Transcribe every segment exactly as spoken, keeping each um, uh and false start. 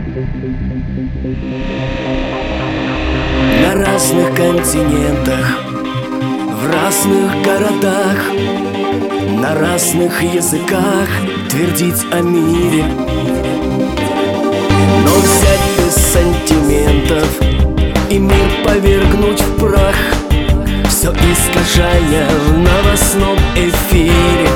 На разных континентах, в разных городах, на разных языках твердить о мире, но взять без сантиментов и мир повергнуть в прах, все искажая в новостном эфире.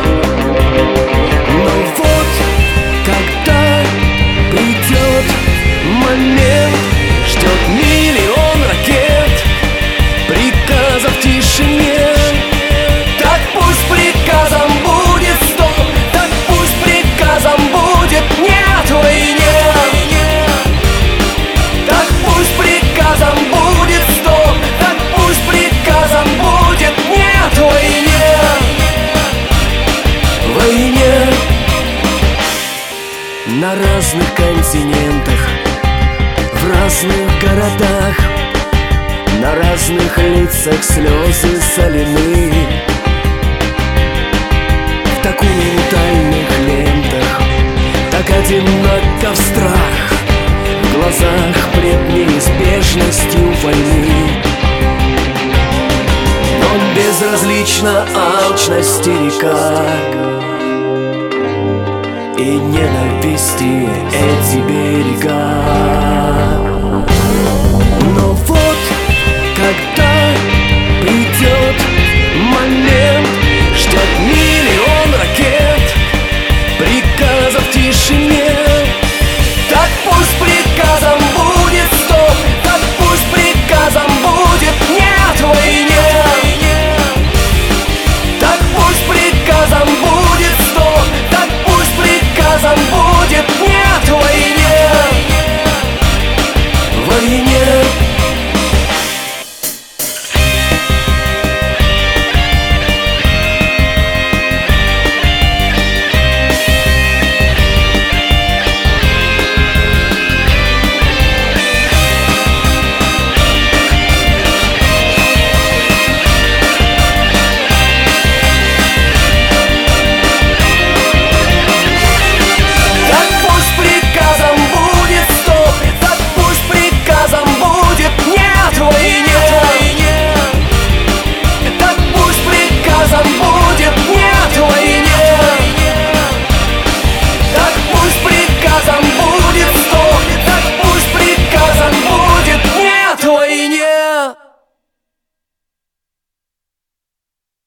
Но вот, когда придет момент, ждет миллион ракет, приказов в тишине. Так пусть приказом будет стоп, так пусть приказом будет нет войне. Так пусть приказом будет стоп, так пусть приказом будет нет войне. Войне. На разных континентах, в разных городах, на разных лицах слезы солены. В документальных лентах так одиноко в страх, в глазах пред неизбежностью войны. Но безразлична алчности река и ненависти эти берега.